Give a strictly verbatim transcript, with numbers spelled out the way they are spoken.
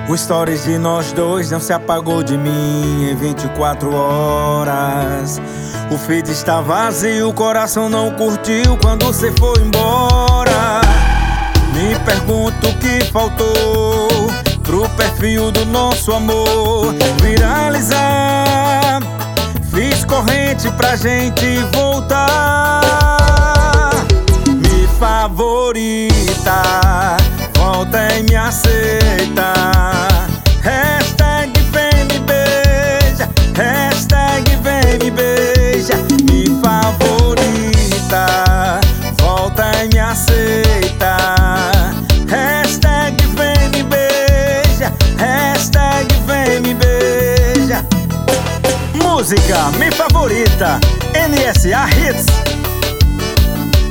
O stories de nós dois não se apagou de mim em vinte e quatro horas. O feed está vazio, o coração não curtiu quando você foi embora. Me pergunto o que faltou pro perfil do nosso amor viralizar. Fiz corrente pra gente voltar. Me favorita, volta e me aceita. Hashtag vem me beija, hashtag vem me beija. Me favorita, volta e me aceita. Hashtag vem me beija, hashtag vem me beija. Música Me Favorita, N S A Hits.